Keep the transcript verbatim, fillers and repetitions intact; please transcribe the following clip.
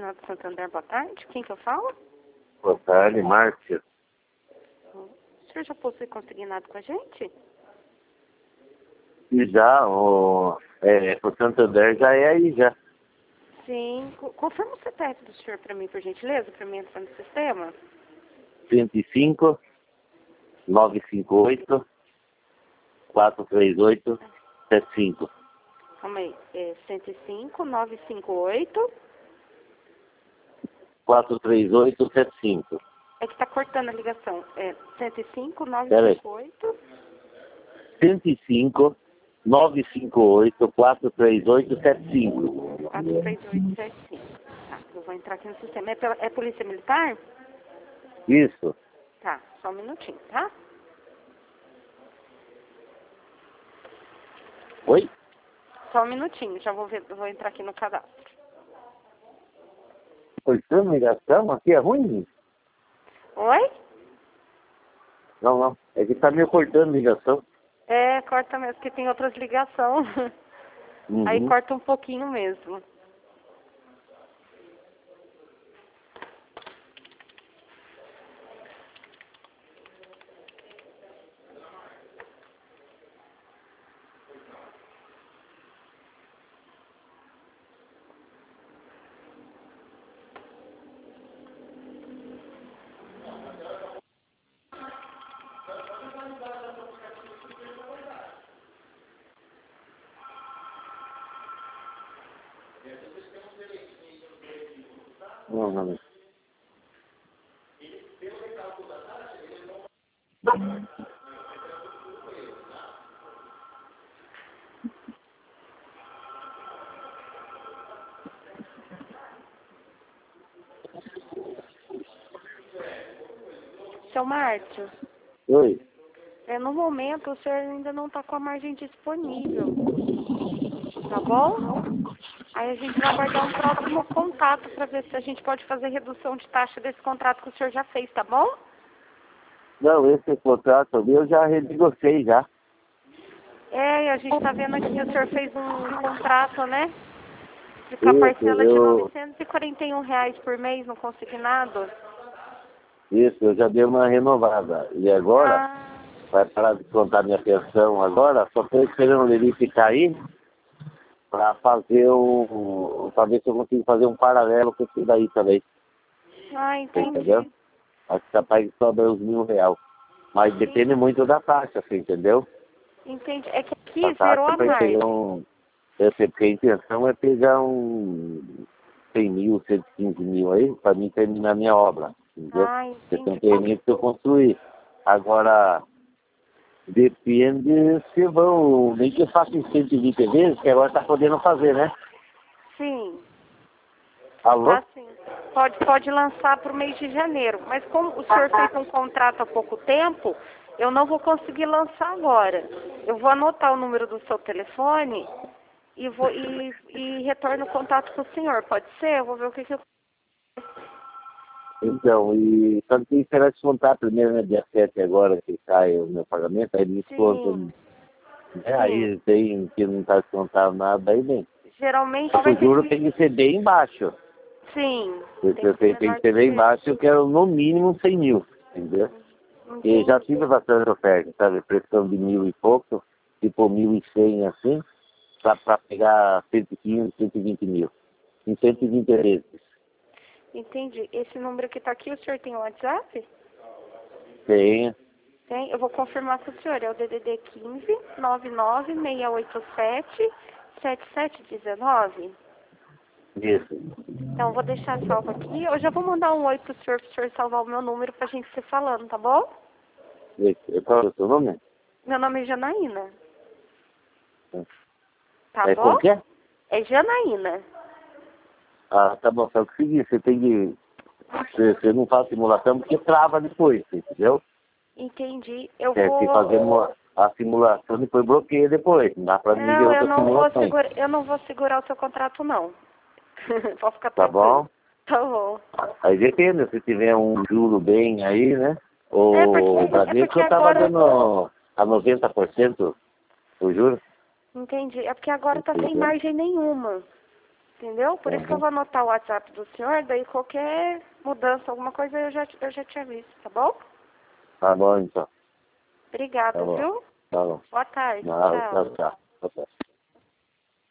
Consignado Santander, boa tarde. Quem que eu falo? Boa tarde, Márcia. O senhor já possui consignado com a gente? E já, o, é, o Santander já é aí, já. Sim. Co- Confirma o C P F do senhor para mim, por gentileza, para mim entrar no sistema. cento e cinco, novecentos e cinquenta e oito, quatrocentos e trinta e oito, setenta e cinco. Calma aí. É cento e cinco, novecentos e cinquenta e oito. quatrocentos e trinta e oito, setenta e cinco. É que tá cortando a ligação. É cento e cinco, Pera aí. novecentos e cinquenta e oito. cento e cinco, novecentos e cinquenta e oito, quatrocentos e trinta e oito, setenta e cinco. quatrocentos e trinta e oito, setenta e cinco. Tá, eu vou entrar aqui no sistema. É, pela, é polícia militar? Isso. Tá, só um minutinho, tá? Oi? Só um minutinho, já vou ver, vou entrar aqui no cadastro. Cortando ligação? Aqui é ruim? Oi? Não, não. É que tá meio cortando ligação. É, corta mesmo, porque tem outras ligações. Uhum. Aí corta um pouquinho mesmo. Não, não. Seu Márcio, Oi. é, no momento o senhor ainda não está com a margem disponível. Tá bom? Aí a gente vai aguardar um próximo contato para ver se a gente pode fazer redução de taxa desse contrato que o senhor já fez, tá bom? Não, esse contrato ali eu já renegociei já. É, e a gente tá vendo aqui que o senhor fez um contrato, né? De com a Isso, parcela de eu, novecentos e quarenta e um reais por mês no consignado. isso, eu já dei uma renovada. E agora, Ah, vai parar de contar minha pensão agora, só estou esperando ele ficar aí para fazer o. para ver se eu consigo fazer um paralelo com isso daí também. ah, Tá entendi. entendendo? Acho que capaz de sobrar uns mil reais. Mas depende muito da taxa, você entendeu? Entendi. É que A aqui taxa zerou a vai margem. pegar um. Eu sei porque a intenção é pegar um cem mil, cento e quinze mil aí, para mim terminar minha obra. Entendeu? Ah, Você tem um entendi. terreno que eu construir. Agora, depende se vão. Nem que eu faça em cento e vinte vezes, que agora está podendo fazer, né? Sim, Alô? tá sim. Pode, pode lançar para o mês de janeiro. Mas como o senhor fez um contrato há pouco tempo, eu não vou conseguir lançar agora. Eu vou anotar o número do seu telefone e vou e, e retorno o contato com o senhor. Pode ser? Eu vou ver o que, que eu. Então, e só que tem que esperar descontar primeiro, né? Dia sete agora que sai o meu pagamento, aí me descontam. Sim, Né? sim. Aí tem que não está descontado nada, aí vem. Geralmente Só que vai o ter juro que. tem que ser bem baixo. Sim, Eu tem que ser tenho, tem menor que ser que bem isso. baixo, eu quero no mínimo cem mil, entendeu? E já Entendi. tive bastante oferta, sabe? Pressão de mil e pouco, tipo mil e cem assim, para pegar cento e quinze, cento e vinte mil. Em cento e vinte vezes. Entendi. Esse número que tá aqui, o senhor tem o WhatsApp? Tem, Tem. Eu vou confirmar com o senhor. É o D D D quinze, nove nove, seis oito sete, sete sete um nove. isso. Então, eu vou deixar salvo aqui. Eu já vou mandar um oi pro senhor, pro senhor salvar o meu número pra gente se falando, tá bom? Esse. Qual é o seu nome? Meu nome é Janaína. Tá É bom? como que é? É Janaína. Ah, tá bom, só que é o seguinte, você tem que. Você, você não faz simulação porque trava depois, entendeu? Entendi. Eu É, se fazer vou... uma, a simulação depois bloqueia depois. Não dá pra mim ver Não, eu outra não vou simulação. segurar, eu não vou segurar o seu contrato, não. Pode ficar Tá tranquilo. bom? Tá bom. Aí depende, se tiver um juro bem aí, né? É porque, O é Bradesco porque eu tava agora... dando a noventa por cento o juro. Entendi. É porque agora tá sem Entendeu? margem nenhuma. entendeu? Por Uhum. isso que eu vou anotar o WhatsApp do senhor, daí qualquer mudança, alguma coisa eu já, eu já te aviso, tá bom? Tá bom, então. Obrigada, Tá bom. viu? Tá bom. Boa tarde, Não, tchau. tchau, tchau. Tchau, tchau.